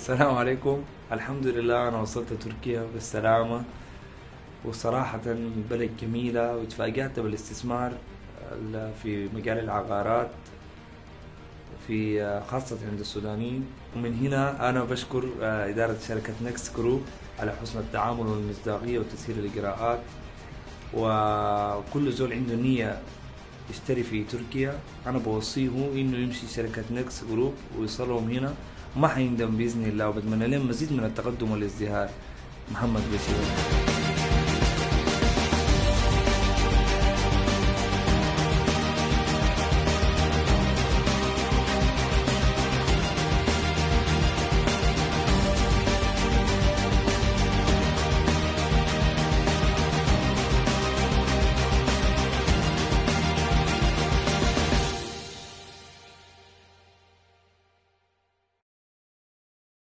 السلام عليكم. الحمد لله أنا وصلت تركيا بالسلامة، وصراحة بلد جميلة واتفاقات بالاستثمار في مجال العقارات في خاصة عند السودانيين. ومن هنا أنا بشكر إدارة شركة نكست جروب على حسن التعامل والمصداقية وتسهيل الإجراءات. وكل زول عنده نية يشتري في تركيا أنا بوصيه إنه يمشي شركة نكست جروب ويصلهم هنا، ما حيندم بإذن الله، وبتمنى لهم مزيد من التقدم والازدهار. محمد بشير.